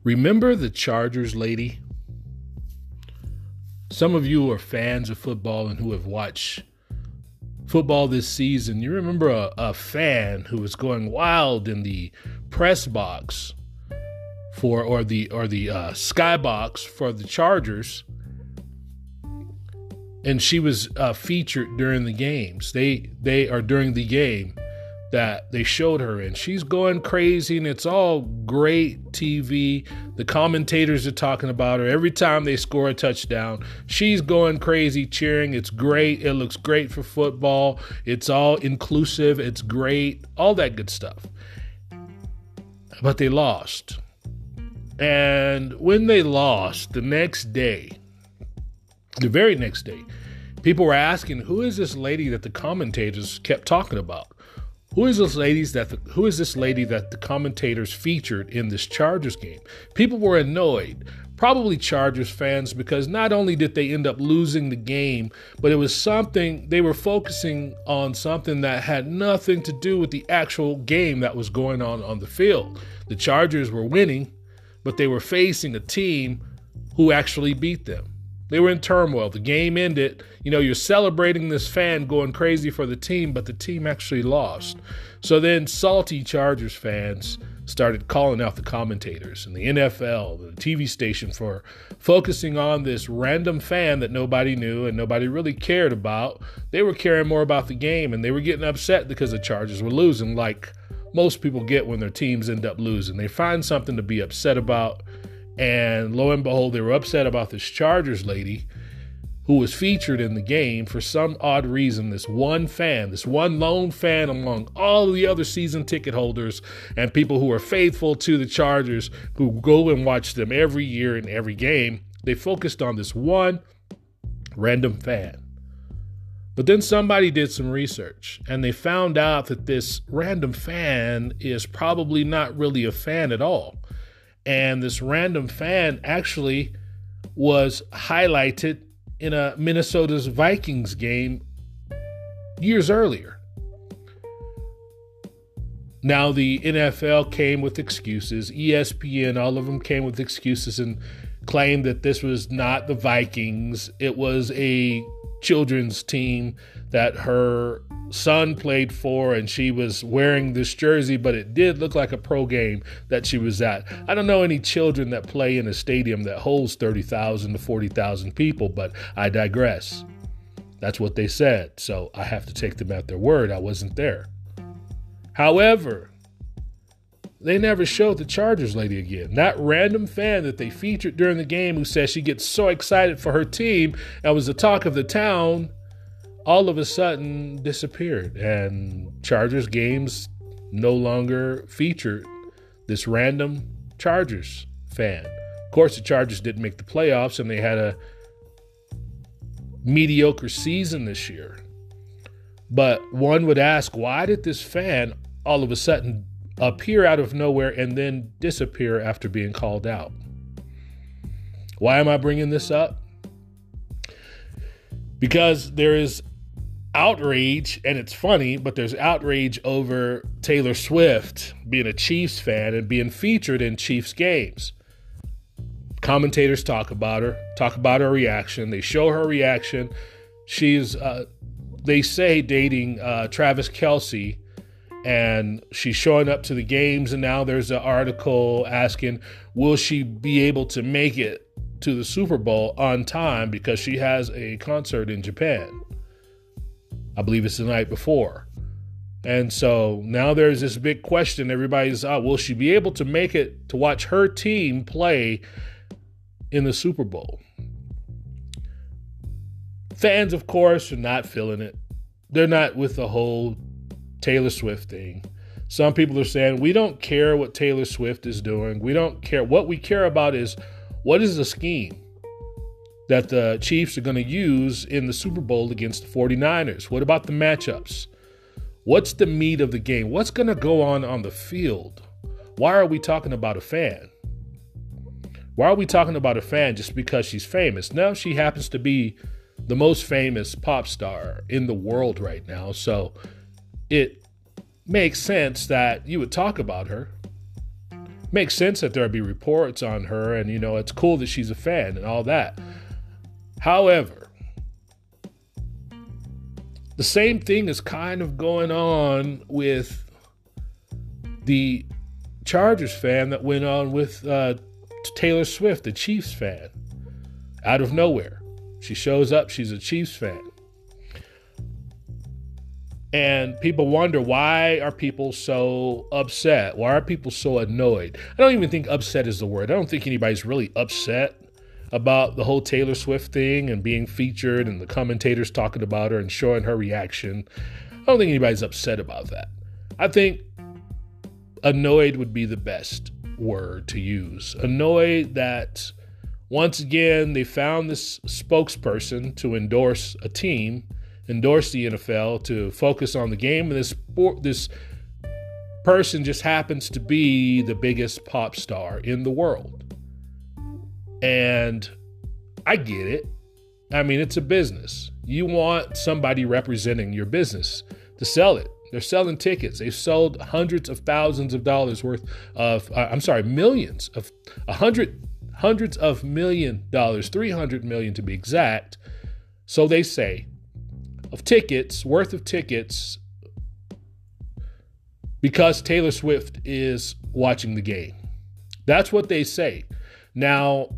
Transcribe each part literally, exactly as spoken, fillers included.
Remember the Chargers lady? Some of you are fans of football and who have watched football this season. You remember a, a fan who was going wild in the press box for, or the or the uh, skybox for the Chargers, and she was uh, featured during the games. They they are during the game that they showed her in. She's going crazy, and it's all great T V. The commentators are talking about her. Every time they score a touchdown, she's going crazy cheering. It's great. It looks great for football. It's all inclusive. It's great. All that good stuff. But they lost. And when they lost, the next day, the very next day, people were asking, who is this lady that the commentators kept talking about? Who is this ladies that the, who is this lady that the commentators featured in this Chargers game? People were annoyed, probably Chargers fans, because not only did they end up losing the game, but it was something they were focusing on, something that had nothing to do with the actual game that was going on on the field. The Chargers were winning, but they were facing a team who actually beat them. They were in turmoil. The game ended. You know, you're celebrating this fan going crazy for the team, but the team actually lost. So then salty Chargers fans started calling out the commentators and the N F L, the T V station, for focusing on this random fan that nobody knew and nobody really cared about. They were caring more about the game, and they were getting upset because the Chargers were losing, like most people get when their teams end up losing. They find something to be upset about. And lo and behold, they were upset about this Chargers lady who was featured in the game. For some odd reason, this one fan, this one lone fan among all of the other season ticket holders and people who are faithful to the Chargers, who go and watch them every year in every game, they focused on this one random fan. But then somebody did some research, and they found out that this random fan is probably not really a fan at all. And this random fan actually was highlighted in a Minnesota's Vikings game years earlier. Now, the N F L came with excuses. E S P N, all of them came with excuses and claimed that this was not the Vikings. It was a children's team that her son played for, and she was wearing this jersey, but it did look like a pro game that she was at. I don't know any children that play in a stadium that holds thirty thousand to forty thousand people, but I digress. That's what they said, so I have to take them at their word. I wasn't there. However, they never showed the Chargers lady again. That random fan that they featured during the game, who says she gets so excited for her team and was the talk of the town, all of a sudden disappeared, and Chargers games no longer featured this random Chargers fan. Of course, the Chargers didn't make the playoffs, and they had a mediocre season this year. But one would ask, why did this fan all of a sudden appear out of nowhere and then disappear after being called out? Why am I bringing this up? Because there is outrage, and it's funny, but there's outrage over Taylor Swift being a Chiefs fan and being featured in Chiefs games. Commentators talk about her, talk about her reaction. They show her reaction. She's, uh, they say, dating uh, Travis Kelce, and she's showing up to the games, and now there's an article asking, will she be able to make it to the Super Bowl on time because she has a concert in Japan. I believe it's the night before. And so now there's this big question. Everybody's, oh, will she be able to make it to watch her team play in the Super Bowl? Fans, of course, are not feeling it. They're not with the whole Taylor Swift thing. Some people are saying, we don't care what Taylor Swift is doing. We don't care. What we care about is, what is the scheme that the Chiefs are going to use in the Super Bowl against the forty-niners? What about the matchups? What's the meat of the game? What's going to go on on the field? Why are we talking about a fan? Why are we talking about a fan just because she's famous? No, she happens to be the most famous pop star in the world right now. So it makes sense that you would talk about her. Makes sense that there'll be reports on her, and, you know, it's cool that she's a fan and all that. However, the same thing is kind of going on with the Chargers fan that went on with uh, Taylor Swift, the Chiefs fan. Out of nowhere, she shows up, she's a Chiefs fan. And people wonder, why are people so upset? Why are people so annoyed? I don't even think upset is the word. I don't think anybody's really upset about the whole Taylor Swift thing and being featured and the commentators talking about her and showing her reaction. I don't think anybody's upset about that. I think annoyed would be the best word to use. Annoyed that, once again, they found this spokesperson to endorse a team, endorse the N F L, to focus on the game, and this sport, this person just happens to be the biggest pop star in the world. And I get it. I mean, it's a business. You want somebody representing your business to sell it. They're selling tickets. They've sold hundreds of thousands of dollars worth of, uh, I'm sorry, millions of, a hundred, hundreds of million dollars, three hundred million to be exact. So they say, of tickets, worth of tickets, because Taylor Swift is watching the game. That's what they say. Now,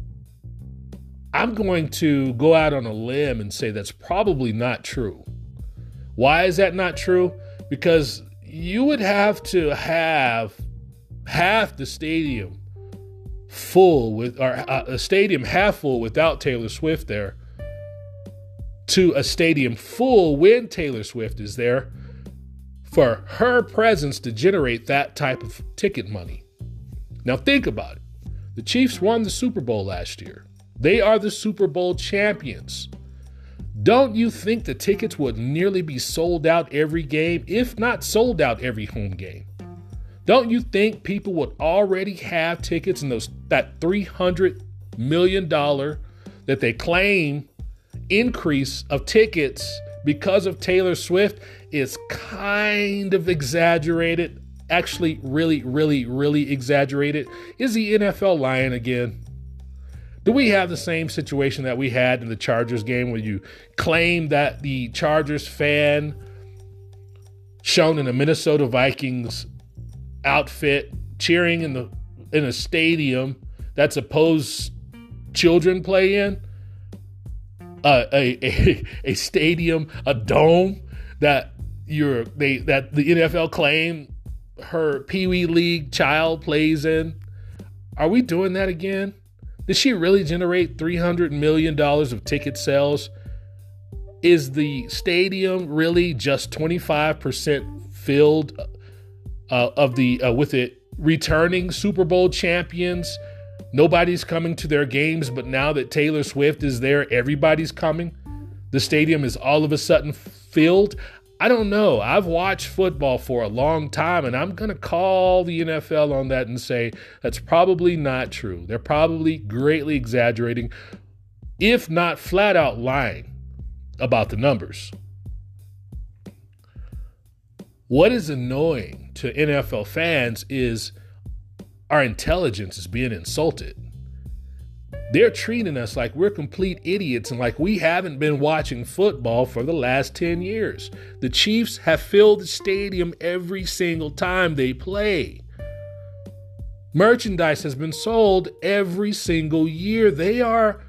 I'm going to go out on a limb and say that's probably not true. Why is that not true? Because you would have to have half the stadium full with, or a stadium half full without Taylor Swift there, to a stadium full when Taylor Swift is there, for her presence to generate that type of ticket money. Now think about it. The Chiefs won the Super Bowl last year. They are the Super Bowl champions. Don't you think the tickets would nearly be sold out every game, if not sold out every home game? Don't you think people would already have tickets, and those that three hundred million dollars that they claim increase of tickets because of Taylor Swift is kind of exaggerated? Actually, really, really, really exaggerated. Is the N F L lying again? Do we have the same situation that we had in the Chargers game, where you claim that the Chargers fan shown in a Minnesota Vikings outfit cheering in the in a stadium that supposed children play in, uh, a, a a stadium, a dome that you're they that the N F L claim her Pee Wee League child plays in? Are we doing that again? Did she really generate three hundred million dollars of ticket sales? Is the stadium really just twenty-five percent filled uh, of the uh, with it returning Super Bowl champions? Nobody's coming to their games, but now that Taylor Swift is there, everybody's coming. The stadium is all of a sudden filled. I don't know. I've watched football for a long time, and I'm going to call the N F L on that and say that's probably not true. They're probably greatly exaggerating, if not flat out lying about the numbers. What is annoying to N F L fans is our intelligence is being insulted. They're treating us like we're complete idiots and like we haven't been watching football for the last ten years. The Chiefs have filled the stadium every single time they play. Merchandise has been sold every single year. They are,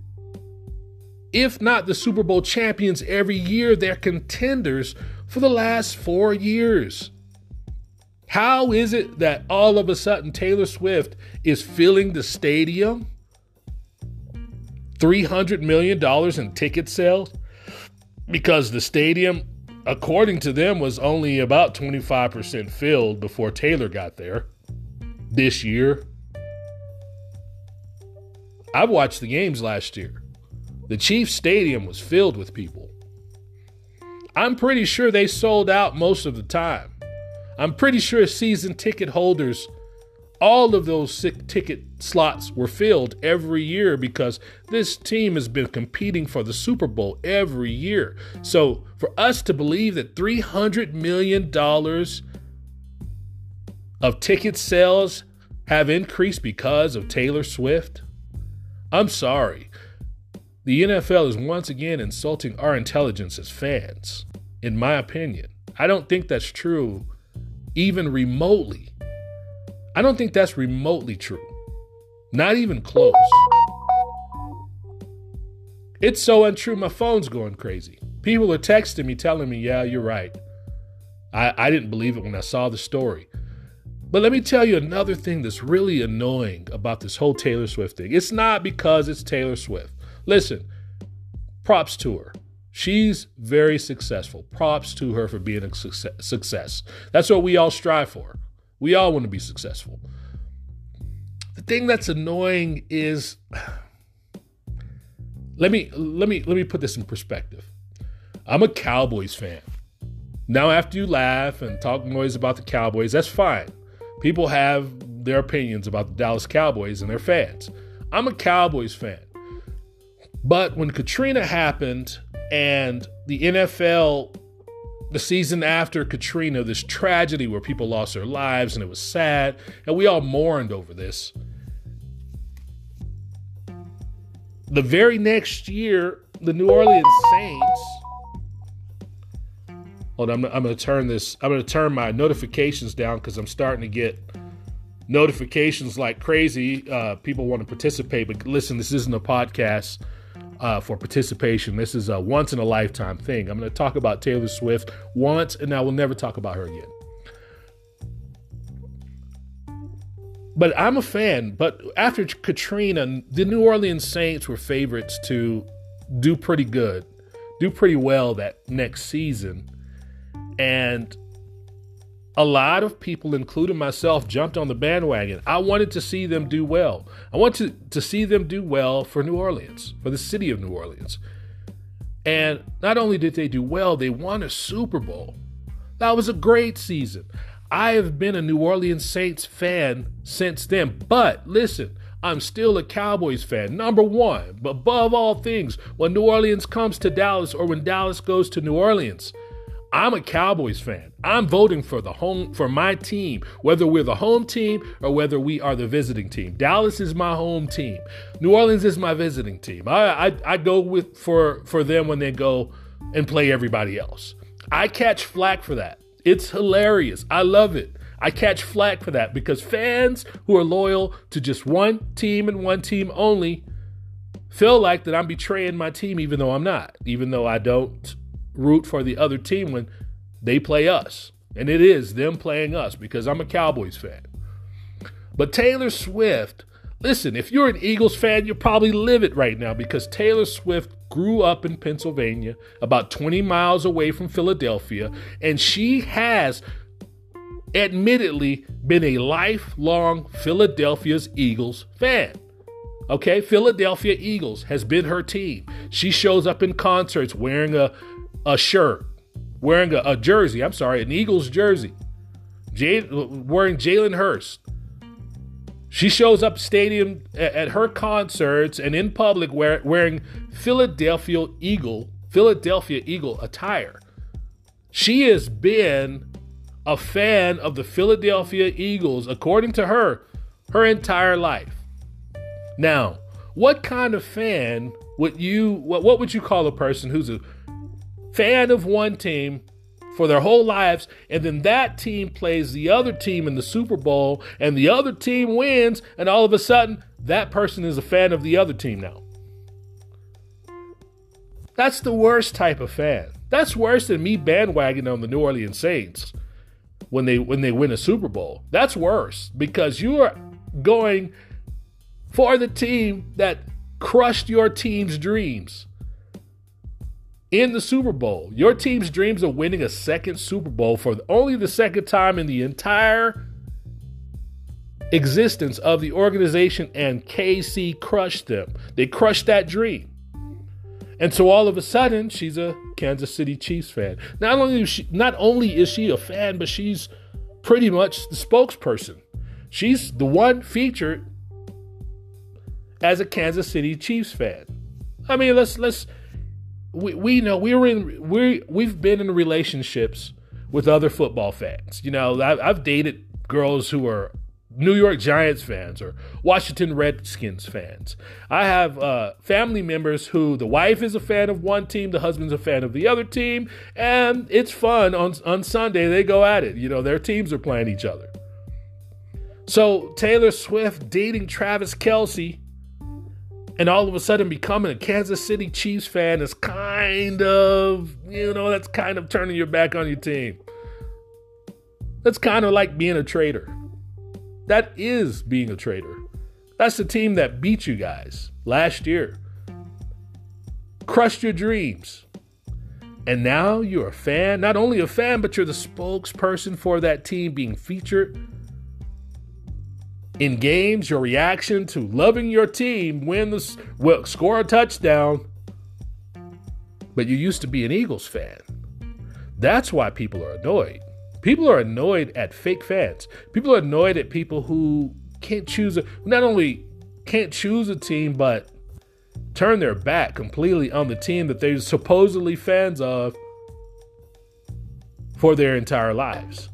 if not the Super Bowl champions every year, they're contenders for the last four years. How is it that all of a sudden Taylor Swift is filling the stadium? three hundred million dollars in ticket sales, because the stadium, according to them, was only about twenty-five percent filled before Taylor got there this year. I watched the games last year. The Chiefs stadium was filled with people. I'm pretty sure they sold out most of the time. I'm pretty sure season ticket holders, all of those ticket slots were filled every year, because this team has been competing for the Super Bowl every year. So for us to believe that three hundred million dollars of ticket sales have increased because of Taylor Swift? I'm sorry. The N F L is once again insulting our intelligence as fans, in my opinion. I don't think that's true, even remotely. I don't think that's remotely true. Not even close. It's so untrue, my phone's going crazy. People are texting me telling me, yeah, you're right. I, I didn't believe it when I saw the story. But let me tell you another thing that's really annoying about this whole Taylor Swift thing. It's not because it's Taylor Swift. Listen, props to her. She's very successful. Props to her for being a success. That's what we all strive for. We all want to be successful. The thing that's annoying is, let me let me let me put this in perspective. I'm a Cowboys fan. Now, after you laugh and talk noise about the Cowboys, that's fine. People have their opinions about the Dallas Cowboys and their fans. I'm a Cowboys fan. But when Katrina happened and the N F L, the season after Katrina, this tragedy where people lost their lives and it was sad, and we all mourned over this. The very next year, the New Orleans Saints. Hold on, I'm, I'm going to turn this. I'm going to turn my notifications down because I'm starting to get notifications like crazy. Uh, people want to participate, but listen, this isn't a podcast uh, for participation. This is a once in a lifetime thing. I'm going to talk about Taylor Swift once, and I will never talk about her again. But I'm a fan. But after Katrina, the New Orleans Saints were favorites to do pretty good, do pretty well that next season. And a lot of people, including myself, jumped on the bandwagon. I wanted to see them do well. I wanted to, to see them do well for New Orleans, for the city of New Orleans. And not only did they do well, they won a Super Bowl. That was a great season. I have been a New Orleans Saints fan since then. But listen, I'm still a Cowboys fan, number one. But above all things, when New Orleans comes to Dallas or when Dallas goes to New Orleans, I'm a Cowboys fan. I'm voting for the home for my team, whether we're the home team or whether we are the visiting team. Dallas is my home team. New Orleans is my visiting team. I I, I go with for, for them when they go and play everybody else. I catch flack for that. It's hilarious. I love it. I catch flack for that because fans who are loyal to just one team and one team only feel like that I'm betraying my team even though I'm not, even though I don't root for the other team when they play us. And it is them playing us because I'm a Cowboys fan. But Taylor Swift, listen, if you're an Eagles fan, you probably live it right now because Taylor Swift grew up in Pennsylvania, about twenty miles away from Philadelphia, and she has admittedly been a lifelong Philadelphia's Eagles fan. Okay, Philadelphia Eagles has been her team. She shows up in concerts wearing a a shirt, wearing a, a jersey, I'm sorry, an Eagles jersey, Jay, wearing Jalen Hurts. She shows up stadium at, at her concerts and in public wear, wearing Philadelphia Eagle, Philadelphia Eagle attire. She has been a fan of the Philadelphia Eagles, according to her, her entire life. Now, what kind of fan would you, what, what would you call a person who's a fan of one team for their whole lives, and then that team plays the other team in the Super Bowl, and the other team wins, and all of a sudden, that person is a fan of the other team now? That's the worst type of fan. That's worse than me bandwagoning on the New Orleans Saints when they when they win a Super Bowl. That's worse because you are going for the team that crushed your team's dreams in the Super Bowl. Your team's dreams of winning a second Super Bowl for only the second time in the entire existence of the organization, and K C crushed them. They crushed that dream. And so all of a sudden, she's a Kansas City Chiefs fan. Not only is she, not only is she a fan, but she's pretty much the spokesperson. She's the one featured as a Kansas City Chiefs fan. I mean, let's let's we we know we were in we we've been in relationships with other football fans. You know, I, I've dated girls who are New York Giants fans or Washington Redskins fans. I have uh, family members who the wife is a fan of one team, the husband's a fan of the other team, and it's fun. On, on Sunday, they go at it. You know, their teams are playing each other. So Taylor Swift dating Travis Kelce and all of a sudden becoming a Kansas City Chiefs fan is kind of, you know, that's kind of turning your back on your team. That's kind of like being a traitor. That is being a traitor. That's the team that beat you guys last year. Crushed your dreams. And now you're a fan. Not only a fan, but you're the spokesperson for that team being featured in games. Your reaction to loving your team, win the, well, score a touchdown. But you used to be an Eagles fan. That's why people are annoyed. People are annoyed at fake fans. People are annoyed at people who can't choose, a, not only can't choose a team, but turn their back completely on the team that they're supposedly fans of for their entire lives.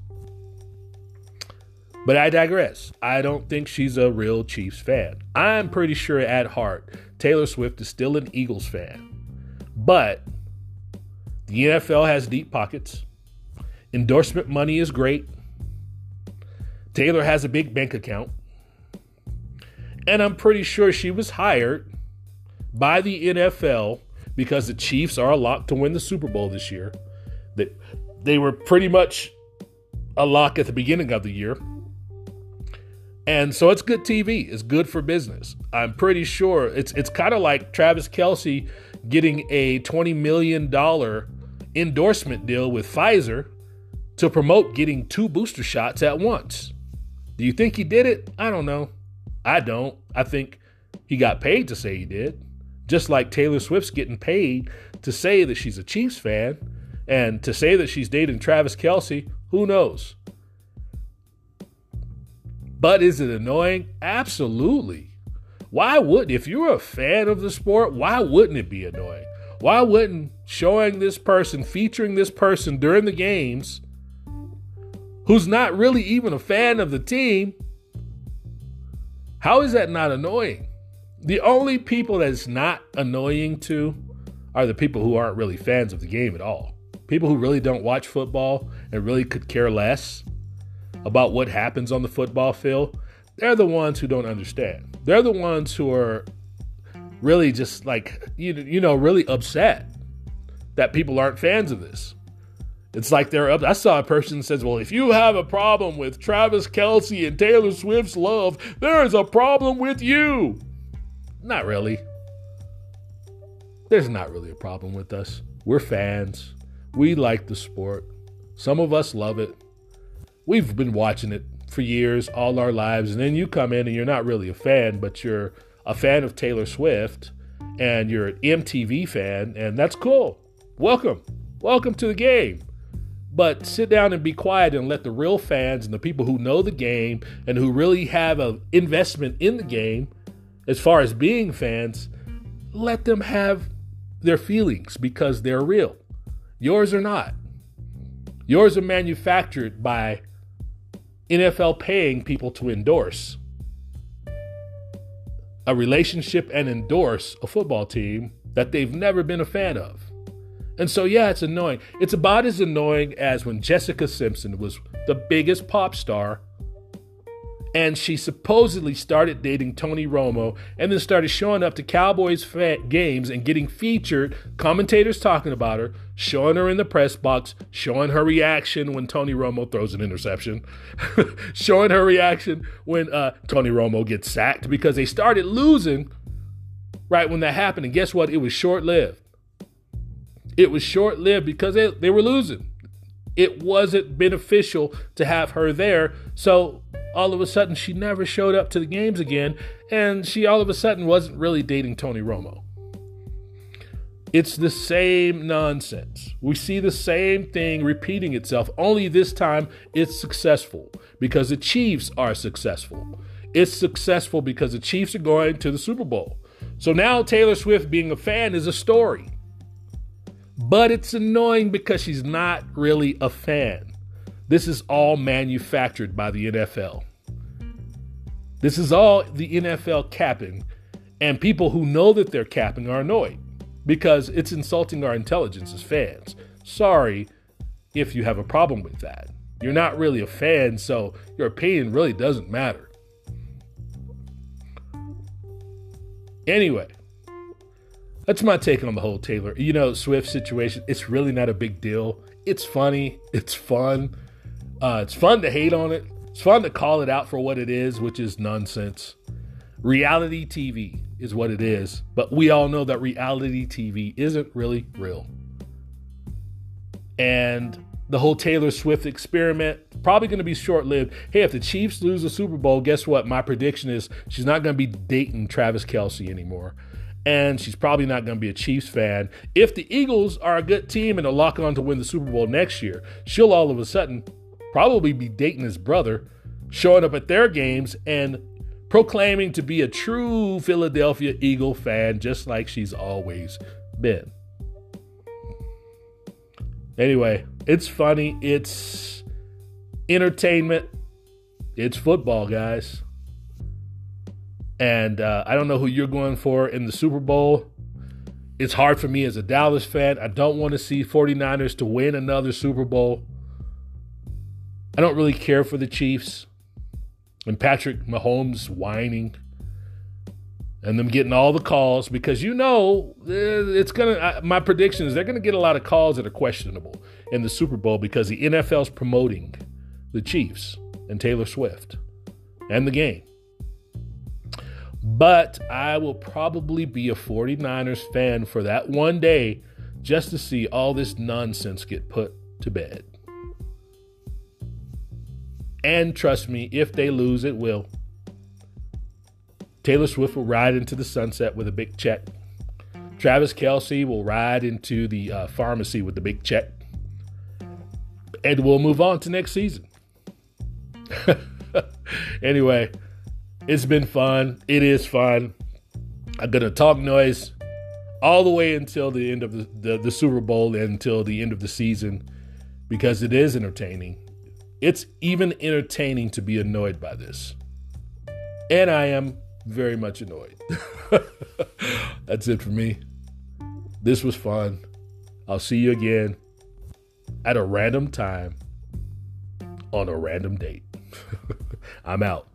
But I digress. I don't think she's a real Chiefs fan. I'm pretty sure at heart, Taylor Swift is still an Eagles fan. But the N F L has deep pockets. Endorsement money is great. Taylor has a big bank account. And I'm pretty sure she was hired by the N F L because the Chiefs are a lock to win the Super Bowl this year. That they were pretty much a lock at the beginning of the year. And so it's good T V. It's good for business. I'm pretty sure it's it's kind of like Travis Kelce getting a twenty million dollars endorsement deal with Pfizer to promote getting two booster shots at once. Do you think he did it? I don't know. I don't. I think he got paid to say he did. Just like Taylor Swift's getting paid to say that she's a Chiefs fan and to say that she's dating Travis Kelce. Who knows? But is it annoying? Absolutely. Why would, if you're a fan of the sport, why wouldn't it be annoying? Why wouldn't showing this person, featuring this person during the games who's not really even a fan of the team, how is that not annoying? The only people that it's not annoying to are the people who aren't really fans of the game at all. People who really don't watch football and really could care less about what happens on the football field. They're the ones who don't understand. They're the ones who are really just like, you, you know, really upset that people aren't fans of this. It's like they're up. I saw a person that says, well, if you have a problem with Travis Kelce and Taylor Swift's love, there is a problem with you. Not really. There's not really a problem with us. We're fans. We like the sport. Some of us love it. We've been watching it for years, all our lives. And then you come in and you're not really a fan, but you're a fan of Taylor Swift and you're an M T V fan, and that's cool. Welcome. Welcome to the game. But sit down and be quiet and let the real fans and the people who know the game and who really have an investment in the game, as far as being fans, let them have their feelings because they're real. Yours are not. Yours are manufactured by N F L paying people to endorse a relationship and endorse a football team that they've never been a fan of. And so, yeah, it's annoying. It's about as annoying as when Jessica Simpson was the biggest pop star and she supposedly started dating Tony Romo and then started showing up to Cowboys fan- games and getting featured, commentators talking about her, showing her in the press box, showing her reaction when Tony Romo throws an interception, showing her reaction when uh, Tony Romo gets sacked because they started losing right when that happened. And guess what? It was short-lived. It was short-lived because they, they were losing. It wasn't beneficial to have her there. So all of a sudden, she never showed up to the games again. And she all of a sudden wasn't really dating Tony Romo. It's the same nonsense. We see the same thing repeating itself. Only this time, it's successful because the Chiefs are successful. It's successful because the Chiefs are going to the Super Bowl. So now Taylor Swift being a fan is a story. But it's annoying because she's not really a fan. This is all manufactured by the N F L. This is all the N F L capping, and people who know that they're capping are annoyed because it's insulting our intelligence as fans. Sorry if you have a problem with that. You're not really a fan, so your opinion really doesn't matter. Anyway, that's my take on the whole Taylor, you know, Swift situation. It's really not a big deal. It's funny. It's fun. Uh, it's fun to hate on it. It's fun to call it out for what it is, which is nonsense. Reality T V is what it is, but we all know that reality T V isn't really real. And the whole Taylor Swift experiment, probably going to be short-lived. Hey, if the Chiefs lose the Super Bowl, guess what? My prediction is she's not going to be dating Travis Kelce anymore. And she's probably not going to be a Chiefs fan. If the Eagles are a good team and are locking on to win the Super Bowl next year, she'll all of a sudden probably be dating his brother, showing up at their games and proclaiming to be a true Philadelphia Eagle fan, just like she's always been. Anyway, it's funny. It's entertainment. It's football, guys. And uh, I don't know who you're going for in the Super Bowl. It's hard for me as a Dallas fan. I don't want to see 49ers to win another Super Bowl. I don't really care for the Chiefs. And Patrick Mahomes whining. And them getting all the calls because, you know, it's going to, my prediction is they're going to get a lot of calls that are questionable in the Super Bowl because the N F L's promoting the Chiefs and Taylor Swift and the game. But I will probably be a 49ers fan for that one day just to see all this nonsense get put to bed. And trust me, if they lose, it will. Taylor Swift will ride into the sunset with a big check. Travis Kelce will ride into the uh, pharmacy with the big check. And we'll move on to next season. Anyway, it's been fun. It is fun. I'm going to talk noise all the way until the end of the, the, the Super Bowl and until the end of the season because it is entertaining. It's even entertaining to be annoyed by this. And I am very much annoyed. That's it for me. This was fun. I'll see you again at a random time on a random date. I'm out.